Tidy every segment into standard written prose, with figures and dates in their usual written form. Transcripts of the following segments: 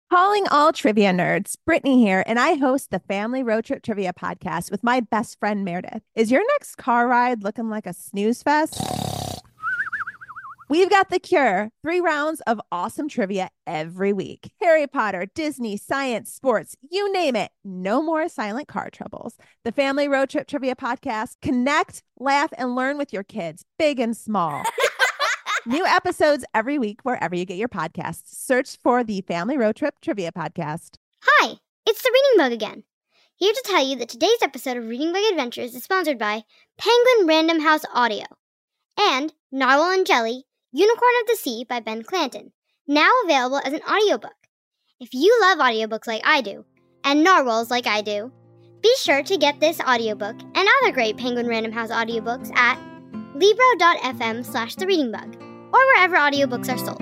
Calling all trivia nerds, Brittany here, and I host the Family Road Trip Trivia Podcast with my best friend Meredith. Is your next car ride looking like a snooze fest? We've got the cure. 3 rounds of awesome trivia every week. Harry Potter, Disney, science, sports, you name it. No more silent car troubles. The Family Road Trip Trivia Podcast. Connect, laugh, and learn with your kids, big and small. New episodes every week wherever you get your podcasts. Search for the Family Road Trip Trivia Podcast. Hi, it's the Reading Bug again. Here to tell you that today's episode of Reading Bug Adventures is sponsored by Penguin Random House Audio and Narwhal and Jelly, Unicorn of the Sea by Ben Clanton, now available as an audiobook. If you love audiobooks like I do, and narwhals like I do, be sure to get this audiobook and other great Penguin Random House audiobooks at libro.fm/thereadingbug, or wherever audiobooks are sold.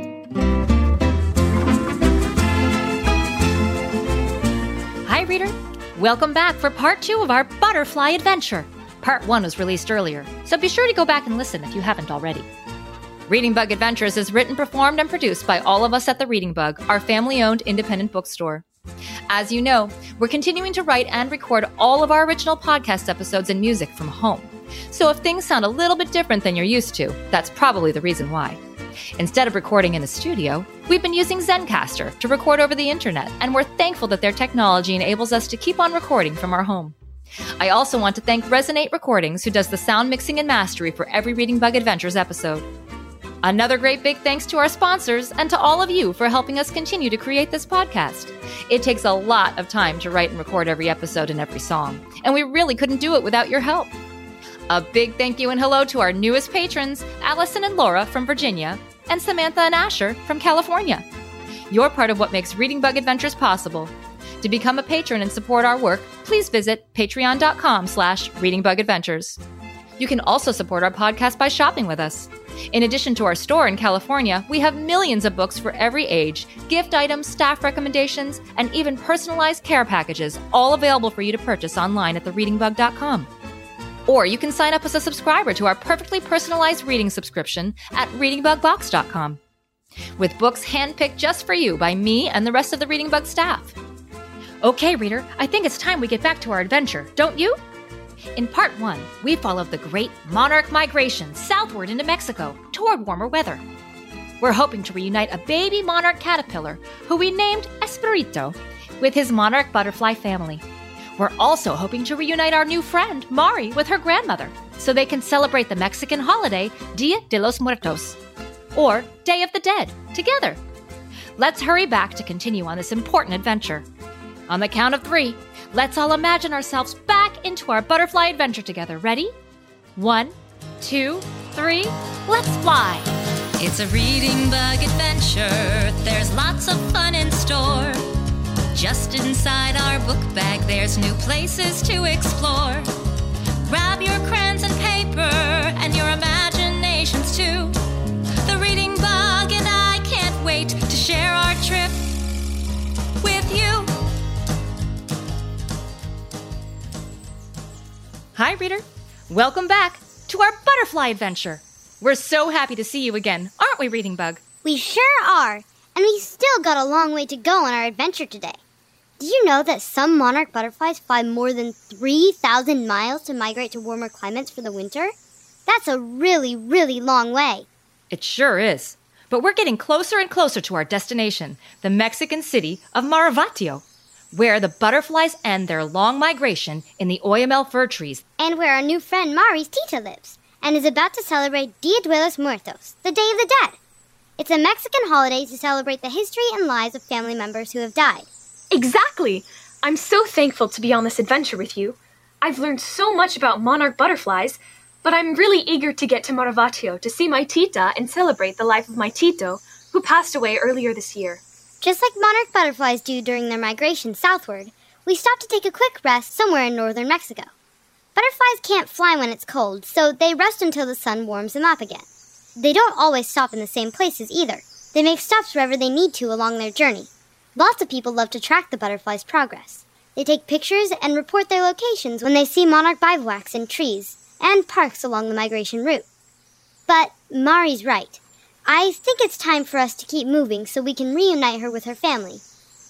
Hi, reader. Welcome back for part 2 of our Butterfly Adventure. Part 1 was released earlier, so be sure to go back and listen if you haven't already. Reading Bug Adventures is written, performed, and produced by all of us at the Reading Bug, our family-owned independent bookstore. As you know, we're continuing to write and record all of our original podcast episodes and music from home. So if things sound a little bit different than you're used to, that's probably the reason why. Instead of recording in a studio, we've been using Zencastr to record over the internet, and we're thankful that their technology enables us to keep on recording from our home. I also want to thank Resonate Recordings, who does the sound mixing and mastery for every Reading Bug Adventures episode. Another great big thanks to our sponsors and to all of you for helping us continue to create this podcast. It takes a lot of time to write and record every episode and every song, and we really couldn't do it without your help. A big thank you and hello to our newest patrons, Allison and Laura from Virginia, and Samantha and Asher from California. You're part of what makes Reading Bug Adventures possible. To become a patron and support our work, please visit patreon.com/readingbugadventures. You can also support our podcast by shopping with us. In addition to our store in California, we have millions of books for every age, gift items, staff recommendations, and even personalized care packages, all available for you to purchase online at thereadingbug.com. Or you can sign up as a subscriber to our perfectly personalized reading subscription at readingbugbox.com, with books handpicked just for you by me and the rest of the Reading Bug staff. Okay, reader, I think it's time we get back to our adventure, don't you? In part 1, we followed the great monarch migration southward into Mexico toward warmer weather. We're hoping to reunite a baby monarch caterpillar who we named Esperito with his monarch butterfly family. We're also hoping to reunite our new friend, Mari, with her grandmother, so they can celebrate the Mexican holiday Dia de los Muertos, or Day of the Dead, together. Let's hurry back to continue on this important adventure. On the count of 3, let's all imagine ourselves back into our butterfly adventure together. Ready? 1, 2, 3, let's fly! It's a Reading Bug adventure. There's lots of fun in store. Just inside our book bag, there's new places to explore. Grab your crayons and paper, and your imaginations too. The Reading Bug and I can't wait to share our trip with you. Hi, reader. Welcome back to our butterfly adventure. We're so happy to see you again, aren't we, Reading Bug? We sure are, and we still got a long way to go on our adventure today. Did you know that some monarch butterflies fly more than 3,000 miles to migrate to warmer climates for the winter? That's a really, really long way. It sure is. But we're getting closer and closer to our destination, the Mexican city of Maravatio, where the butterflies end their long migration in the Oyamel fir trees. And where our new friend Mari's Tita lives, and is about to celebrate Dia de los Muertos, the Day of the Dead. It's a Mexican holiday to celebrate the history and lives of family members who have died. Exactly! I'm so thankful to be on this adventure with you. I've learned so much about monarch butterflies, but I'm really eager to get to Maravatio to see my Tita and celebrate the life of my Tito, who passed away earlier this year. Just like monarch butterflies do during their migration southward, we stop to take a quick rest somewhere in northern Mexico. Butterflies can't fly when it's cold, so they rest until the sun warms them up again. They don't always stop in the same places either. They make stops wherever they need to along their journey. Lots of people love to track the butterflies' progress. They take pictures and report their locations when they see monarch bivouacs in trees and parks along the migration route. But Mari's right. I think it's time for us to keep moving so we can reunite her with her family.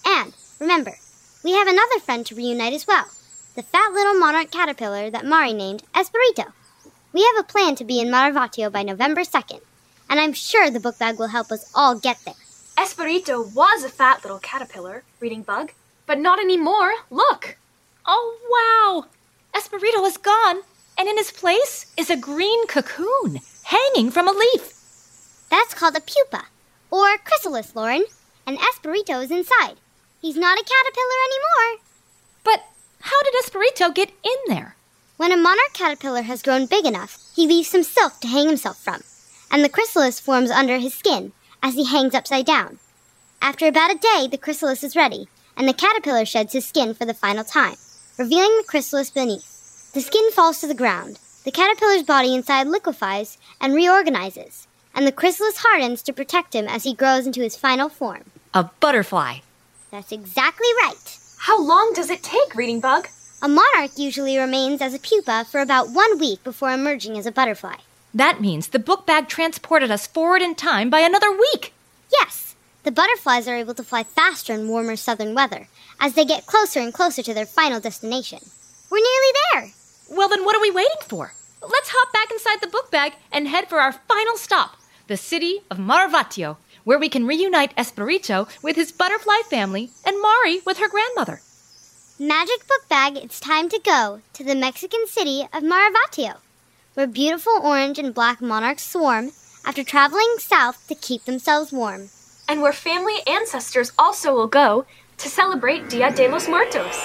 And, remember, we have another friend to reunite as well. The fat little monarch caterpillar that Mari named Esperito. We have a plan to be in Maravatio by November 2nd, and I'm sure the book bag will help us all get there. Esperito was a fat little caterpillar, Reading Bug, but not anymore. Look! Oh, wow! Esperito is gone, and in his place is a green cocoon hanging from a leaf. That's called a pupa, or chrysalis, Lauren, and Esperito is inside. He's not a caterpillar anymore. But how did Esperito get in there? When a monarch caterpillar has grown big enough, he leaves some silk to hang himself from, and the chrysalis forms under his skin as he hangs upside down. After about a day, the chrysalis is ready, and the caterpillar sheds his skin for the final time, revealing the chrysalis beneath. The skin falls to the ground. The caterpillar's body inside liquefies and reorganizes, and the chrysalis hardens to protect him as he grows into his final form. A butterfly. That's exactly right. How long does it take, Reading Bug? A monarch usually remains as a pupa for about 1 week before emerging as a butterfly. That means the book bag transported us forward in time by another week. Yes, the butterflies are able to fly faster in warmer southern weather as they get closer and closer to their final destination. We're nearly there. Well, then what are we waiting for? Let's hop back inside the book bag and head for our final stop, the city of Maravatio, where we can reunite Esperito with his butterfly family and Mari with her grandmother. Magic Book Bag, it's time to go to the Mexican city of Maravatio, where beautiful orange and black monarchs swarm after traveling south to keep themselves warm. And where family ancestors also will go to celebrate Dia de los Muertos.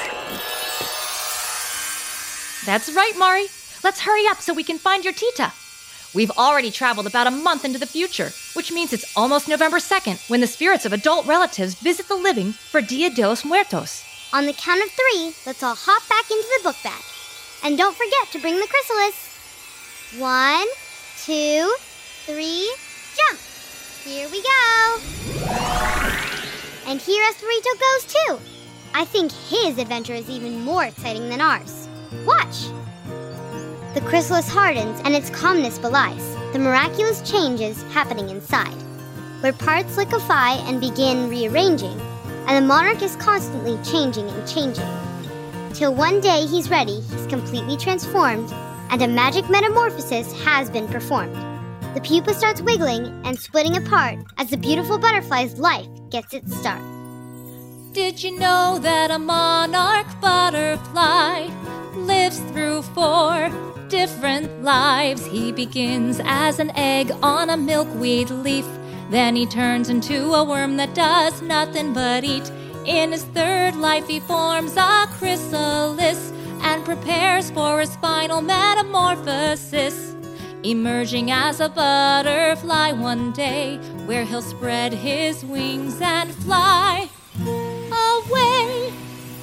That's right, Mari. Let's hurry up so we can find your tita. We've already traveled about a month into the future, which means it's almost November 2nd when the spirits of adult relatives visit the living for Dia de los Muertos. On the count of 3, let's all hop back into the book bag. And don't forget to bring the chrysalis. 1, 2, 3, jump! Here we go! And here Esperito goes too. I think his adventure is even more exciting than ours. Watch! The chrysalis hardens and its calmness belies the miraculous changes happening inside, where parts liquefy and begin rearranging, and the monarch is constantly changing and changing. Till one day he's ready, he's completely transformed, and a magic metamorphosis has been performed. The pupa starts wiggling and splitting apart as the beautiful butterfly's life gets its start. Did you know that a monarch butterfly lives through 4 different lives? He begins as an egg on a milkweed leaf. Then he turns into a worm that does nothing but eat. In his 3rd life he forms a chrysalis and prepares for his final metamorphosis, emerging as a butterfly one day, where he'll spread his wings and fly away.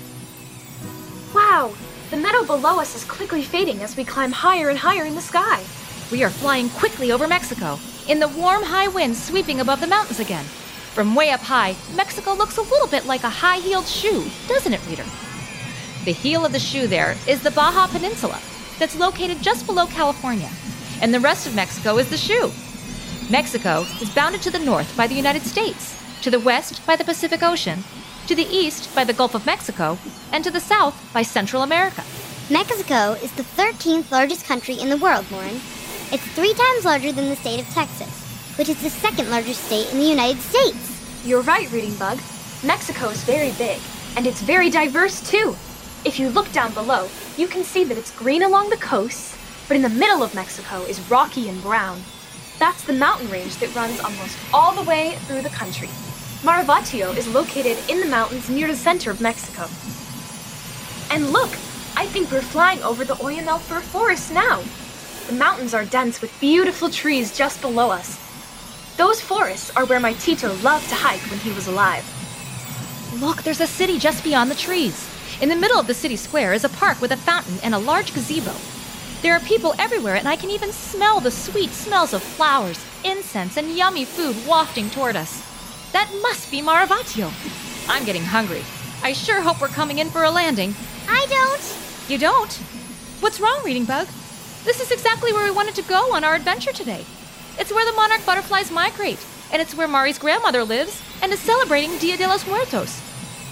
Wow, the meadow below us is quickly fading as we climb higher and higher in the sky. We are flying quickly over Mexico, in the warm, high winds sweeping above the mountains again. From way up high, Mexico looks a little bit like a high-heeled shoe, doesn't it, reader? The heel of the shoe there is the Baja Peninsula, that's located just below California, and the rest of Mexico is the shoe. Mexico is bounded to the north by the United States, to the west by the Pacific Ocean, to the east by the Gulf of Mexico, and to the south by Central America. Mexico is the 13th largest country in the world, Lauren. It's 3 times larger than the state of Texas, which is the 2nd largest state in the United States. You're right, Reading Bug. Mexico is very big, and it's very diverse too. If you look down below, you can see that it's green along the coasts, but in the middle of Mexico is rocky and brown. That's the mountain range that runs almost all the way through the country. Maravatio is located in the mountains near the center of Mexico. And look, I think we're flying over the Oyamel fir forest now. The mountains are dense with beautiful trees just below us. Those forests are where my Tito loved to hike when he was alive. Look, there's a city just beyond the trees. In the middle of the city square is a park with a fountain and a large gazebo. There are people everywhere, and I can even smell the sweet smells of flowers, incense, and yummy food wafting toward us. That must be Maravatio. I'm getting hungry. I sure hope we're coming in for a landing. I don't. You don't? What's wrong, Reading Bug? This is exactly where we wanted to go on our adventure today. It's where the monarch butterflies migrate, and it's where Mari's grandmother lives and is celebrating Dia de los Muertos.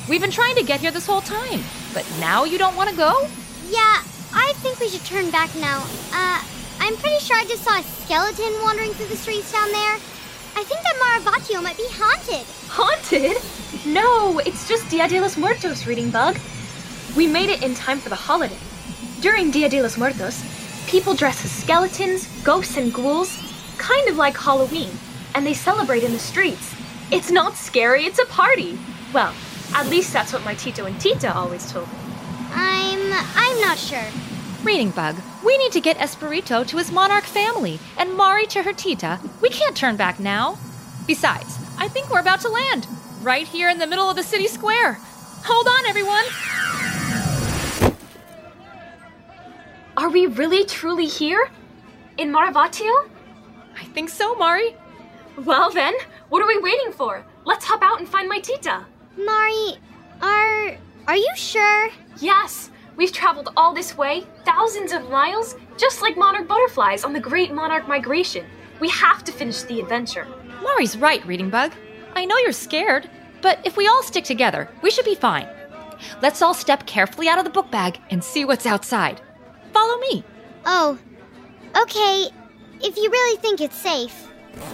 We've been trying to get here this whole time, but now you don't want to go? Yeah, I think we should turn back now. I'm pretty sure I just saw a skeleton wandering through the streets down there. I think that Maravatio might be haunted. Haunted? No, it's just Dia de los Muertos, Reading Bug. We made it in time for the holiday. During Dia de los Muertos, people dress as skeletons, ghosts, and ghouls, kind of like Halloween, and they celebrate in the streets. It's not scary, it's a party. Well, at least that's what my Tito and Tita always told me. I'm not sure. Reading Bug, we need to get Esperito to his monarch family and Mari to her Tita. We can't turn back now. Besides, I think we're about to land, right here in the middle of the city square. Hold on, everyone. Are we really truly here? In Maravatio? I think so, Mari. Well then, what are we waiting for? Let's hop out and find my Tita. Mari, are you sure? Yes, we've traveled all this way, thousands of miles, just like monarch butterflies on the Great Monarch Migration. We have to finish the adventure. Mari's right, Reading Bug. I know you're scared, but if we all stick together, we should be fine. Let's all step carefully out of the book bag and see what's outside. Follow me. Oh, okay, if you really think it's safe.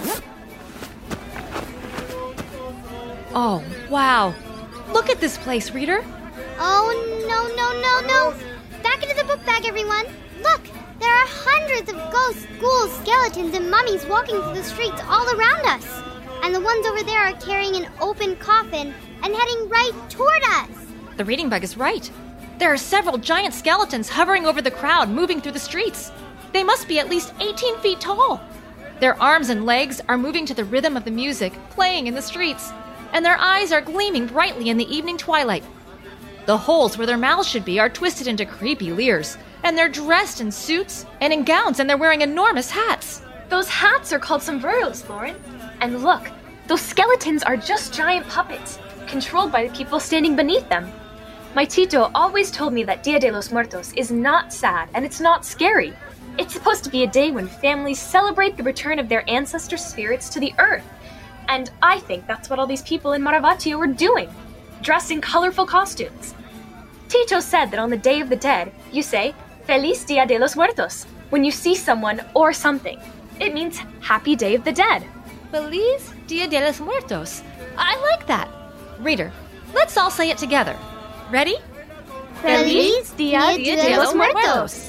Oh, wow. Look at this place, reader. Oh, no. Back into the book bag, everyone. Look, there are hundreds of ghosts, ghouls, skeletons, and mummies walking through the streets all around us. And the ones over there are carrying an open coffin and heading right toward us. The Reading Bug is right. There are several giant skeletons hovering over the crowd, moving through the streets. They must be at least 18 feet tall. Their arms and legs are moving to the rhythm of the music playing in the streets, and their eyes are gleaming brightly in the evening twilight. The holes where their mouths should be are twisted into creepy leers, and they're dressed in suits and in gowns, and they're wearing enormous hats. Those hats are called sombreros, Lauren. And look, those skeletons are just giant puppets, controlled by the people standing beneath them. My Tito always told me that Dia de los Muertos is not sad and it's not scary. It's supposed to be a day when families celebrate the return of their ancestor spirits to the earth. And I think that's what all these people in Maravatio were doing, dressed in colorful costumes. Tito said that on the Day of the Dead, you say, Feliz Dia de los Muertos, when you see someone or something. It means Happy Day of the Dead. Feliz Dia de los Muertos. I like that. Reader, let's all say it together. Ready? Feliz Dia de los Muertos.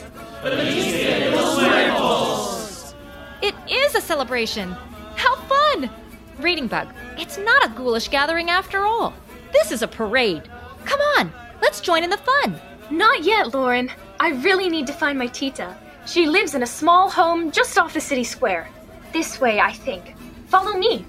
It is a celebration. How fun! Reading Bug, it's not a ghoulish gathering after all. This is a parade. Come on, let's join in the fun. Not yet, Lauren. I really need to find my Tita. She lives in a small home just off the city square. This way, I think. Follow me.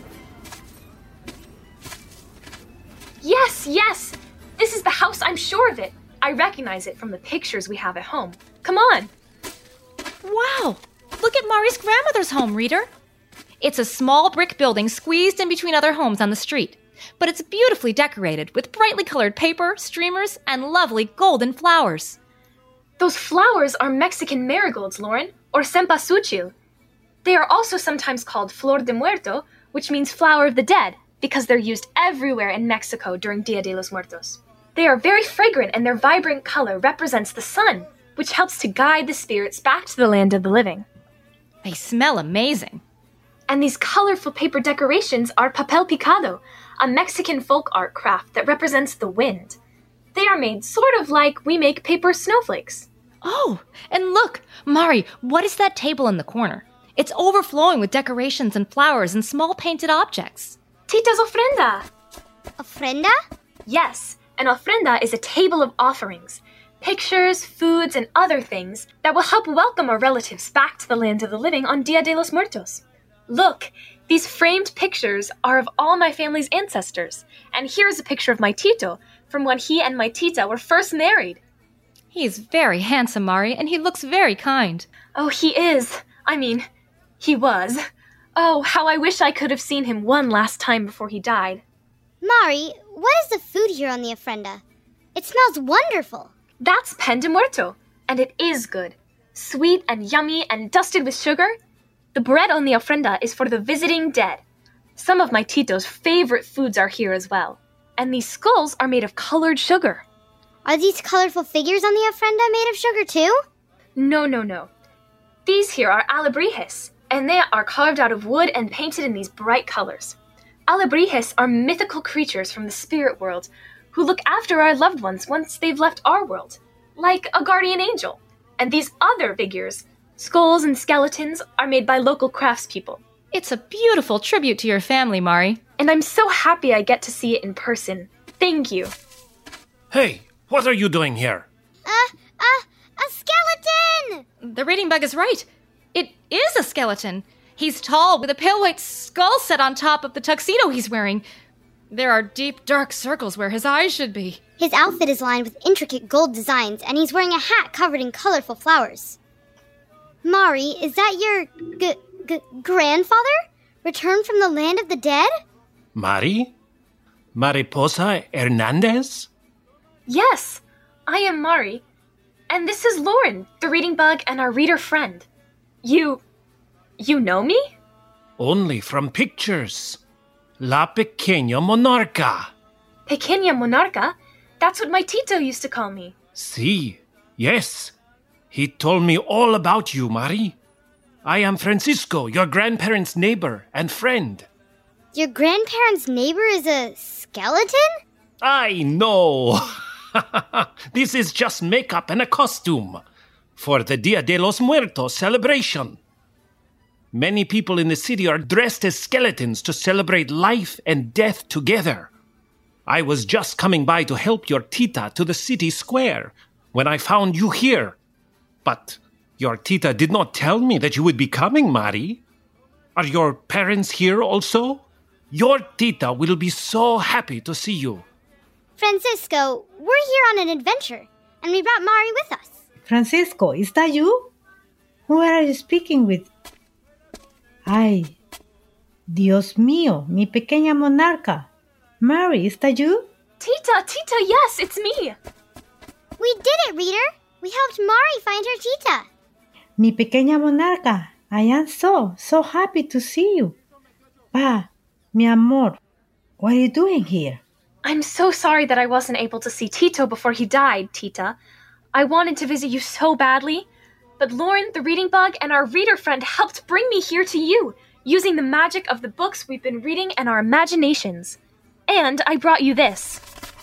Yes! This is the house, I'm sure of it. I recognize it from the pictures we have at home. Come on. Wow, look at Mari's grandmother's home, reader. It's a small brick building squeezed in between other homes on the street, but it's beautifully decorated with brightly colored paper, streamers, and lovely golden flowers. Those flowers are Mexican marigolds, Lauren, or cempasúchil. They are also sometimes called flor de muerto, which means flower of the dead, because they're used everywhere in Mexico during Dia de los Muertos. They are very fragrant, and their vibrant color represents the sun, which helps to guide the spirits back to the land of the living. They smell amazing. And these colorful paper decorations are papel picado, a Mexican folk art craft that represents the wind. They are made sort of like we make paper snowflakes. Oh, and look, Mari, what is that table in the corner? It's overflowing with decorations and flowers and small painted objects. Tita's ofrenda! Ofrenda? Yes, an ofrenda is a table of offerings, pictures, foods, and other things that will help welcome our relatives back to the land of the living on Dia de los Muertos. Look, these framed pictures are of all my family's ancestors, and here's a picture of my Tito from when he and my Tita were first married. He's very handsome, Mari, and he looks very kind. Oh, he is. He was. Oh, how I wish I could have seen him one last time before he died. Mari, what is the food here on the ofrenda? It smells wonderful. That's pan de muerto, and it is good. Sweet and yummy and dusted with sugar. The bread on the ofrenda is for the visiting dead. Some of my Tito's favorite foods are here as well. And these skulls are made of colored sugar. Are these colorful figures on the ofrenda made of sugar too? No. These here are alebrijes, and they are carved out of wood and painted in these bright colors. Alebrijes are mythical creatures from the spirit world who look after our loved ones once they've left our world, like a guardian angel. And these other figures, skulls and skeletons, are made by local craftspeople. It's a beautiful tribute to your family, Mari. And I'm so happy I get to see it in person. Thank you. Hey, what are you doing here? A skeleton! The reading bug is right. It is a skeleton. He's tall with a pale white skull set on top of the tuxedo he's wearing. There are deep, dark circles where his eyes should be. His outfit is lined with intricate gold designs, and he's wearing a hat covered in colorful flowers. Mari, is that your grandfather? Returned from the land of the dead? Mari? Mariposa Hernandez? Yes, I am Mari. And this is Lauren, the reading bug and our reader friend. You know me? Only from pictures. La Pequeña Monarca. Pequeña Monarca? That's what my Tito used to call me. Sí, yes. He told me all about you, Mari. I am Francisco, your grandparents' neighbor and friend. Your grandparents' neighbor is a skeleton? I know. This is just makeup and a costume for the Dia de los Muertos celebration. Many people in the city are dressed as skeletons to celebrate life and death together. I was just coming by to help your tita to the city square when I found you here. But your tita did not tell me that you would be coming, Mari. Are your parents here also? Your tita will be so happy to see you. Francisco, we're here on an adventure, and we brought Mari with us. Francisco, is that you? Who are you speaking with? Ay, Dios mío, mi pequeña monarca. Mari, is that you? Tita, yes, it's me. We did it, reader. We helped Mari find her tita. Mi pequeña monarca, I am so happy to see you. Pa, mi amor, what are you doing here? I'm so sorry that I wasn't able to see Tito before he died, Tita. I wanted to visit you so badly, but Lauren, the reading bug, and our reader friend helped bring me here to you, using the magic of the books we've been reading and our imaginations. And I brought you this.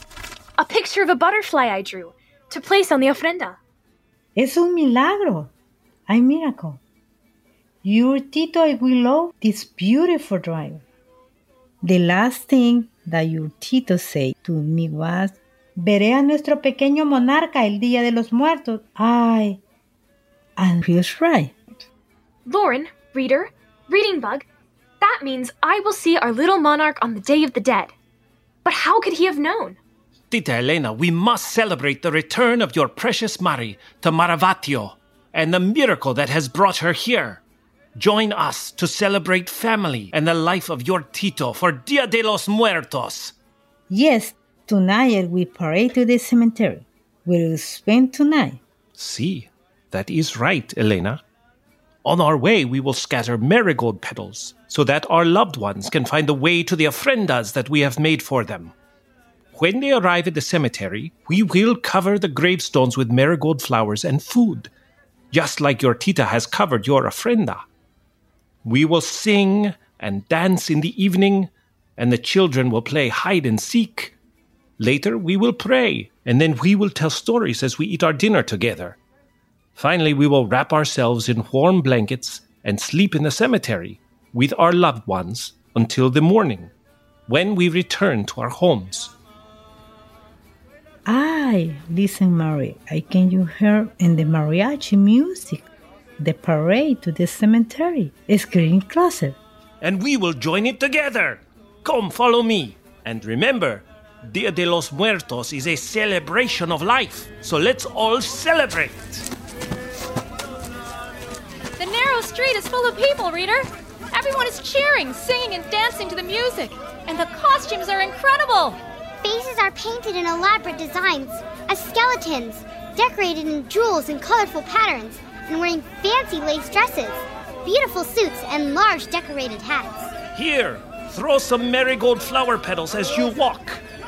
A picture of a butterfly I drew, to place on the ofrenda. Es un milagro. A miracle. Your Tito will love this beautiful drawing. The last thing that your Tito said to me was, veré a nuestro pequeño monarca el Día de los Muertos. Ay, and he was right. Lauren, reader, reading bug, that means I will see our little monarch on the Day of the Dead. But how could he have known? Tita Elena, we must celebrate the return of your precious Mari to Maravatio and the miracle that has brought her here. Join us to celebrate family and the life of your Tito for Dia de los Muertos. Yes, tonight we parade to the cemetery. We'll spend tonight. See, that is right, Elena. On our way, we will scatter marigold petals so that our loved ones can find the way to the ofrendas that we have made for them. When they arrive at the cemetery, we will cover the gravestones with marigold flowers and food, just like your tita has covered your ofrenda. We will sing and dance in the evening, and the children will play hide and seek. Later, we will pray, and then we will tell stories as we eat our dinner together. Finally, we will wrap ourselves in warm blankets and sleep in the cemetery with our loved ones until the morning, when we return to our homes. Ay, listen, Mari, I can you hear in the mariachi music, the parade to the cemetery is getting closer. And we will join it together. Come, follow me. And remember, Dia de los Muertos is a celebration of life, so let's all celebrate. The narrow street is full of people, reader. Everyone is cheering, singing, and dancing to the music. And the costumes are incredible. Faces are painted in elaborate designs, as skeletons, decorated in jewels and colorful patterns, and wearing fancy lace dresses, beautiful suits, and large decorated hats. Here, throw some marigold flower petals as you walk.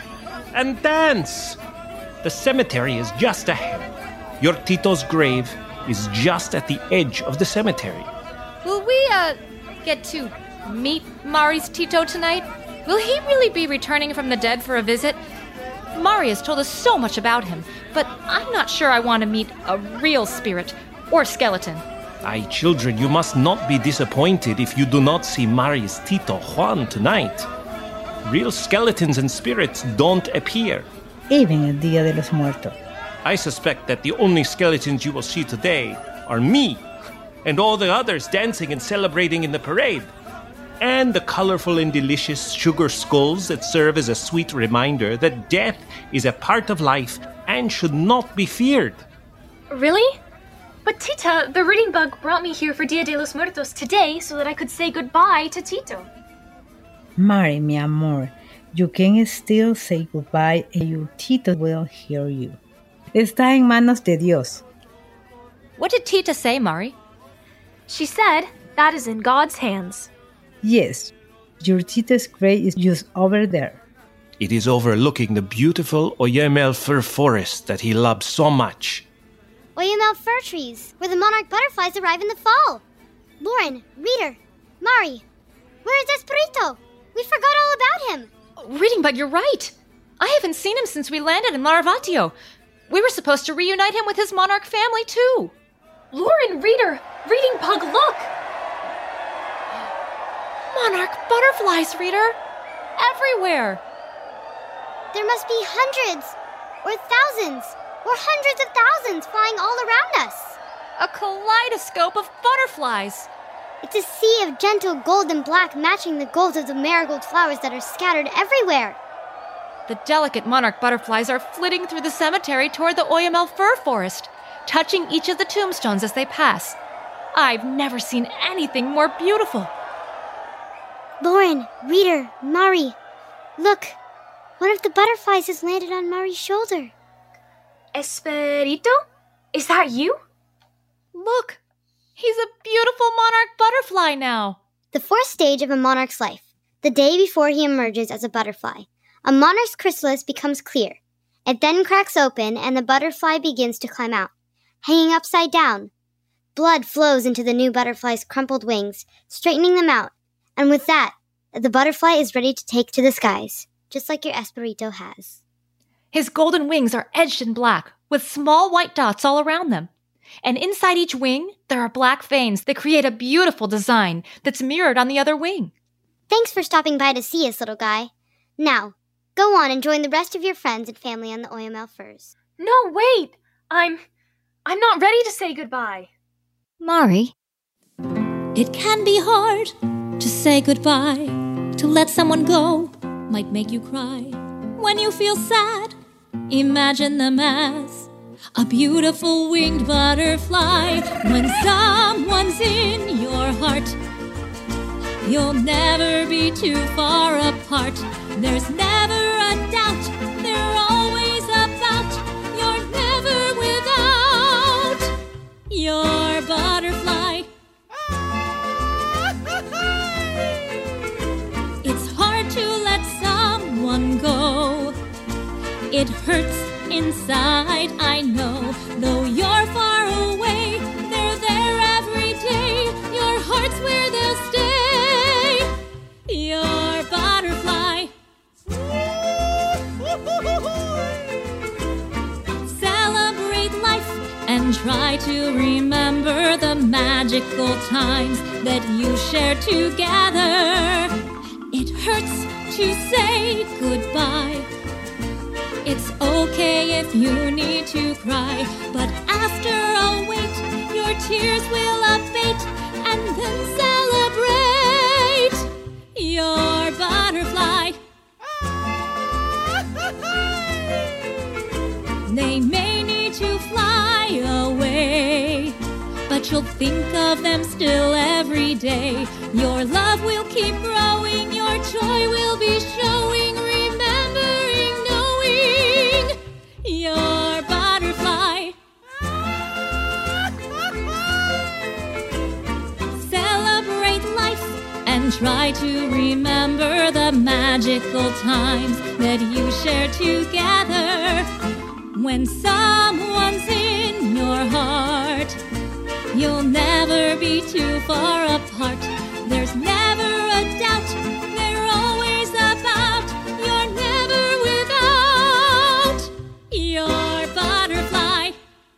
and dance. The cemetery is just ahead. Your Tito's grave is just at the edge of the cemetery. Will we, get to meet Mari's Tito tonight? Will he really be returning from the dead for a visit? Mari has told us so much about him, but I'm not sure I want to meet a real spirit or skeleton. Aye, children, you must not be disappointed if you do not see Mari's Tito Juan tonight. Real skeletons and spirits don't appear. Even el Dia de los Muertos. I suspect that the only skeletons you will see today are me and all the others dancing and celebrating in the parade, and the colorful and delicious sugar skulls that serve as a sweet reminder that death is a part of life and should not be feared. Really? But Tita, the reading bug brought me here for Dia de los Muertos today so that I could say goodbye to Tito. Mari, mi amor, you can still say goodbye and your Tito will hear you. Está en manos de Dios. What did Tita say, Mari? She said that is in God's hands. Yes, your Tito's grave is just over there. It is overlooking the beautiful Oyamel fir forest that he loved so much. Oyamel fir trees, where the monarch butterflies arrive in the fall. Lauren, Reader, Mari, where is Esperito? We forgot all about him. Reading Bug, you're right. I haven't seen him since we landed in Laravatio. We were supposed to reunite him with his monarch family, too. Lauren, Reader, Reading Bug, look! Monarch butterflies, Reader. Everywhere. There must be hundreds, or thousands, or hundreds of thousands flying all around us. A kaleidoscope of butterflies. It's a sea of gentle gold and black matching the gold of the marigold flowers that are scattered everywhere. The delicate monarch butterflies are flitting through the cemetery toward the Oyamel fir forest, touching each of the tombstones as they pass. I've never seen anything more beautiful. Lauren, Reader, Mari, look. One of the butterflies has landed on Mari's shoulder. Esperito? Is that you? Look, he's a beautiful monarch butterfly now. The fourth stage of a monarch's life, the day before he emerges as a butterfly. A monarch's chrysalis becomes clear. It then cracks open and the butterfly begins to climb out, hanging upside down. Blood flows into the new butterfly's crumpled wings, straightening them out. And with that, the butterfly is ready to take to the skies, just like your Esperito has. His golden wings are edged in black, with small white dots all around them. And inside each wing, there are black veins that create a beautiful design that's mirrored on the other wing. Thanks for stopping by to see us, little guy. Now, go on and join the rest of your friends and family on the Oyamel firs. No, wait! I'm not ready to say goodbye. Mari, it can be hard to say goodbye. To let someone go might make you cry. When you feel sad, imagine them as a beautiful winged butterfly. When someone's in your heart, you'll never be too far apart. There's never a doubt, they're always about. You're never without your butterfly. It's hard to let someone go. It hurts inside, I know. Though you're far away, they're there every day. Your heart's where they'll stay. Your butterfly. Celebrate life and try to remember the magical times that you shared together. It hurts to say goodbye. It's okay if you need to cry, but after a wait, your tears will abate, and then celebrate your butterfly. They may need to fly away, but you'll think of them still every day. Your love will keep growing, your joy will be showing, remembering, knowing your butterfly. Celebrate life and Try to remember the magical times that you shared together. When someone's in your heart, you'll never be too far apart. There's never a doubt, they're always about. You're never without your butterfly.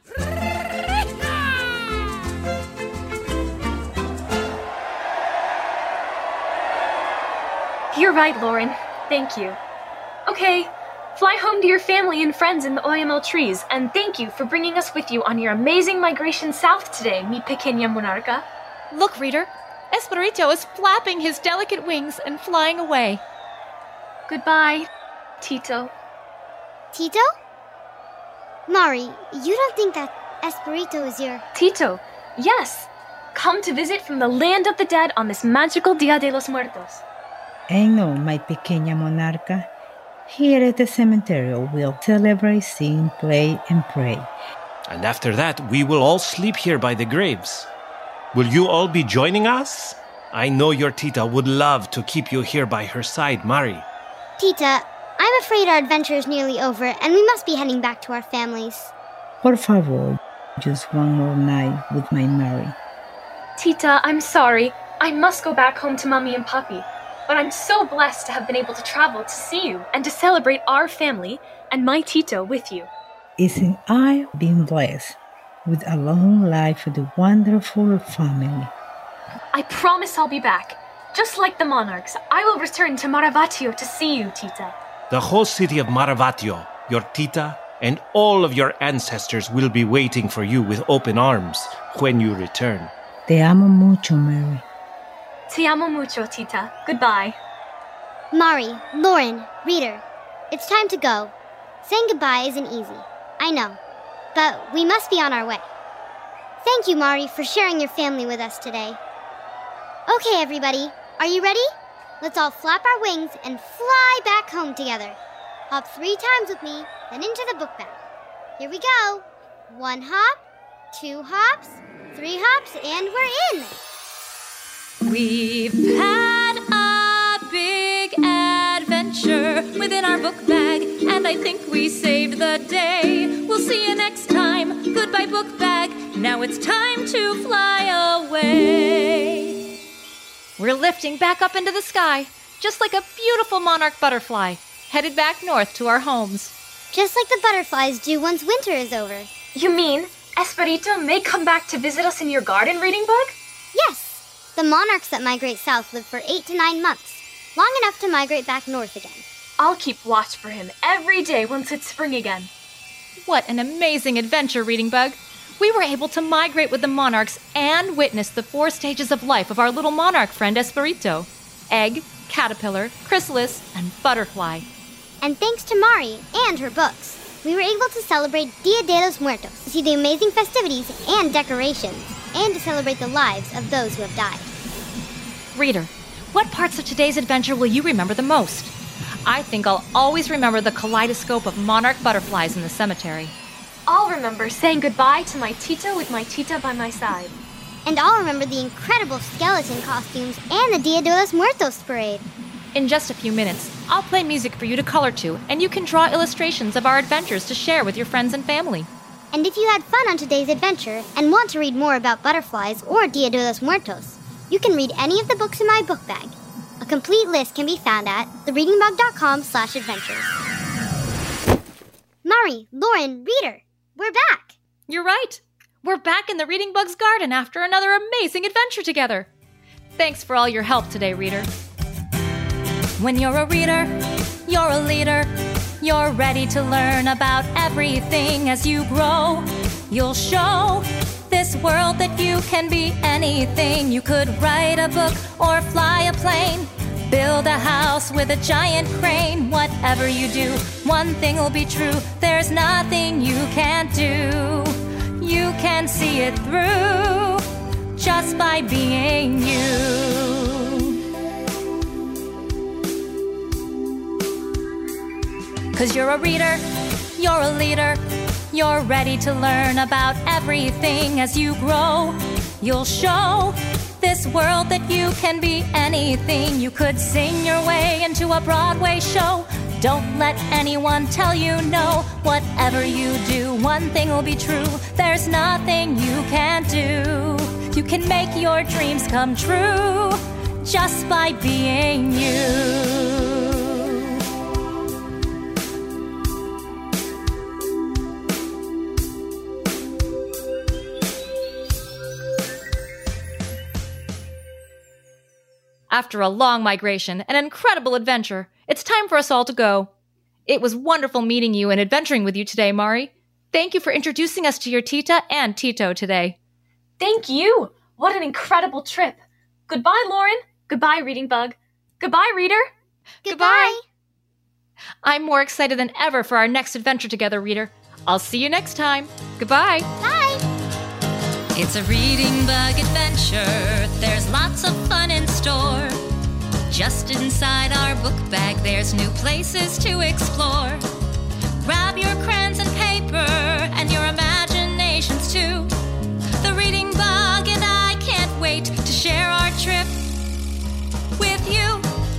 You're right, Lauren. Thank you. Okay, fly home to your family and friends in the Oyamel trees, and thank you for bringing us with you on your amazing migration south today, mi pequeña monarca. Look, reader, Esperito is flapping his delicate wings and flying away. Goodbye, Tito. Tito? Mari, you don't think that Esperito is your... Tito, yes. Come to visit from the land of the dead on this magical Dia de los Muertos. I know, my pequeña monarca. Here at the cemetery, we'll celebrate, sing, play, and pray. And after that, we will all sleep here by the graves. Will you all be joining us? I know your tita would love to keep you here by her side, Mari. Tita, I'm afraid our adventure is nearly over, and we must be heading back to our families. Por favor, just one more night with my Mari. Tita, I'm sorry. I must go back home to Mommy and Papi. But I'm so blessed to have been able to travel to see you and to celebrate our family and my Tito with you. Isn't I been blessed with a long life with a wonderful family? I promise I'll be back. Just like the monarchs, I will return to Maravatio to see you, Tita. The whole city of Maravatio, your tita, and all of your ancestors will be waiting for you with open arms when you return. Te amo mucho, Mary. Te amo mucho, Tita. Goodbye. Mari, Lauren, reader, it's time to go. Saying goodbye isn't easy, I know, but we must be on our way. Thank you, Mari, for sharing your family with us today. Okay, everybody, are you ready? Let's all flap our wings and fly back home together. Hop 3 times with me, then into the book bag. Here we go. 1 hop, 2 hops, 3 hops, and we're in. We've had a big adventure within our book bag, and I think we saved the day. We'll see you next time. Goodbye, book bag. Now it's time to fly away. We're lifting back up into the sky, just like a beautiful monarch butterfly, headed back north to our homes. Just like the butterflies do once winter is over. You mean Esperito may come back to visit us in your garden, Reading Bug? Yes. The monarchs that migrate south live for 8 to 9 months, long enough to migrate back north again. I'll keep watch for him every day once it's spring again. What an amazing adventure, Reading Bug. We were able to migrate with the monarchs and witness the 4 stages of life of our little monarch friend Esperito: egg, caterpillar, chrysalis, and butterfly. And thanks to Mari and her books, we were able to celebrate Dia de los Muertos, to see the amazing festivities and decorations, and to celebrate the lives of those who have died. Reader, what parts of today's adventure will you remember the most? I think I'll always remember the kaleidoscope of monarch butterflies in the cemetery. I'll remember saying goodbye to my Tita with my Tita by my side. And I'll remember the incredible skeleton costumes and the Dia de los Muertos parade. In just a few minutes, I'll play music for you to color to, and you can draw illustrations of our adventures to share with your friends and family. And if you had fun on today's adventure and want to read more about butterflies or Dia de los Muertos, you can read any of the books in my book bag. A complete list can be found at thereadingbug.com/adventures. Mari, Lauren, reader, we're back. You're right. We're back in the Reading Bug's garden after another amazing adventure together. Thanks for all your help today, reader. When you're a reader, you're a leader. You're ready to learn about everything as you grow. You'll show this world that you can be anything. You could write a book or fly a plane, build a house with a giant crane. Whatever you do, one thing will be true: there's nothing you can't do. You can see it through just by being you. 'Cause you're a reader, you're a leader. You're ready to learn about everything as you grow. You'll show this world that you can be anything. You could sing your way into a Broadway show. Don't let anyone tell you no. Whatever you do, one thing will be true. There's nothing you can't do. You can make your dreams come true just by being you. After a long migration, an incredible adventure, it's time for us all to go. It was wonderful meeting you and adventuring with you today, Mari. Thank you for introducing us to your Tita and Tito today. Thank you! What an incredible trip! Goodbye, Lauren. Goodbye, Reading Bug. Goodbye, reader. Goodbye. I'm more excited than ever for our next adventure together, reader. I'll see you next time. Goodbye. Bye. It's a Reading Bug adventure. There's lots of fun in store. Just inside our book bag, there's new places to explore. Grab your crayons and paper and your imaginations too. The Reading Bug and I can't wait to share our trip with you.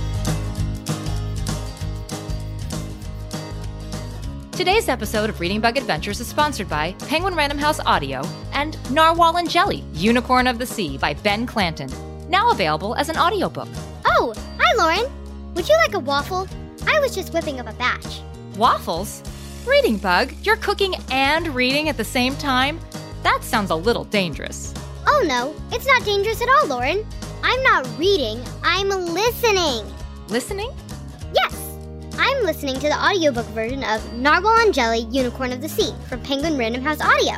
Today's episode of Reading Bug Adventures is sponsored by Penguin Random House Audio and Narwhal and Jelly, Unicorn of the Sea by Ben Clanton, now available as an audiobook. Oh, hi, Lauren. Would you like a waffle? I was just whipping up a batch. Waffles? Reading Bug, you're cooking and reading at the same time? That sounds a little dangerous. Oh, no, it's not dangerous at all, Lauren. I'm not reading, I'm listening. Listening? Yes, I'm listening to the audiobook version of Narwhal and Jelly, Unicorn of the Sea from Penguin Random House Audio.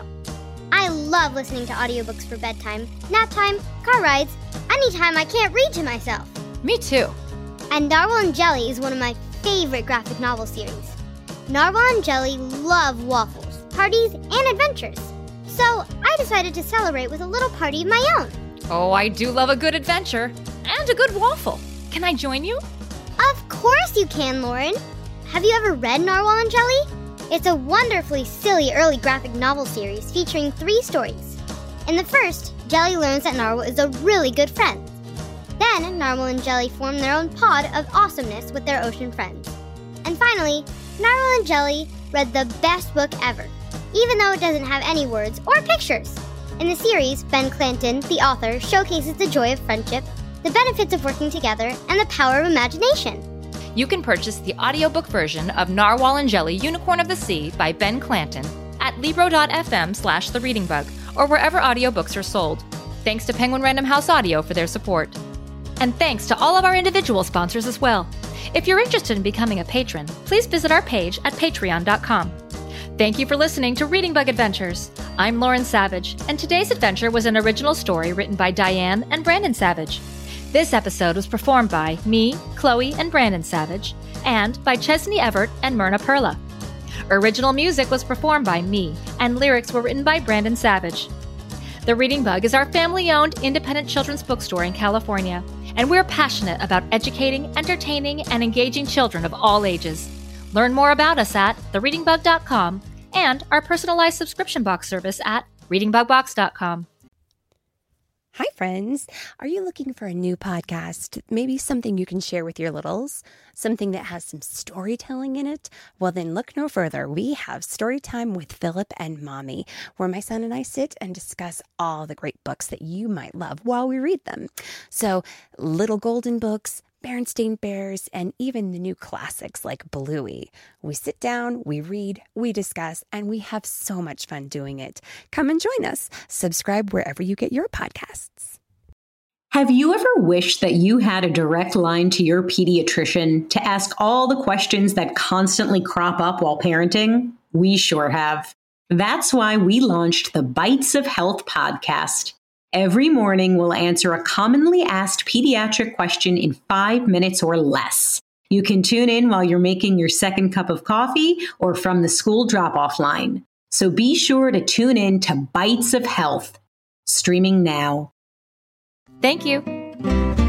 I love listening to audiobooks for bedtime, nap time, car rides, anytime I can't read to myself. Me too. And Narwhal and Jelly is one of my favorite graphic novel series. Narwhal and Jelly love waffles, parties, and adventures. So I decided to celebrate with a little party of my own. Oh, I do love a good adventure and a good waffle. Can I join you? Of course you can, Lauren. Have you ever read Narwhal and Jelly? It's a wonderfully silly early graphic novel series featuring 3 stories. In the first, Jelly learns that Narwhal is a really good friend. Then, Narwhal and Jelly form their own pod of awesomeness with their ocean friends. And finally, Narwhal and Jelly read the best book ever, even though it doesn't have any words or pictures. In the series, Ben Clanton, the author, showcases the joy of friendship, the benefits of working together, and the power of imagination. You can purchase the audiobook version of Narwhal and Jelly, Unicorn of the Sea by Ben Clanton at libro.fm/thereadingbug or wherever audiobooks are sold. Thanks to Penguin Random House Audio for their support. And thanks to all of our individual sponsors as well. If you're interested in becoming a patron, please visit our page at patreon.com. Thank you for listening to Reading Bug Adventures. I'm Lauren Savage, and today's adventure was an original story written by Diane and Brandon Savage. This episode was performed by me, Chloe, and Brandon Savage, and by Chesney Everett and Myrna Perla. Original music was performed by me, and lyrics were written by Brandon Savage. The Reading Bug is our family-owned independent children's bookstore in California, and we're passionate about educating, entertaining, and engaging children of all ages. Learn more about us at thereadingbug.com and our personalized subscription box service at readingbugbox.com. Hi, friends. Are you looking for a new podcast? Maybe something you can share with your littles? Something that has some storytelling in it? Well, then look no further. We have Storytime with Philip and Mommy, where my son and I sit and discuss all the great books that you might love while we read them. So, Little Golden Books, Berenstain Bears, and even the new classics like Bluey. We sit down, we read, we discuss, and we have so much fun doing it. Come and join us. Subscribe wherever you get your podcasts. Have you ever wished that you had a direct line to your pediatrician to ask all the questions that constantly crop up while parenting? We sure have. That's why we launched the Bites of Health podcast. Every morning, we'll answer a commonly asked pediatric question in 5 minutes or less. You can tune in while you're making your second cup of coffee or from the school drop-off line. So be sure to tune in to Bites of Health, streaming now. Thank you.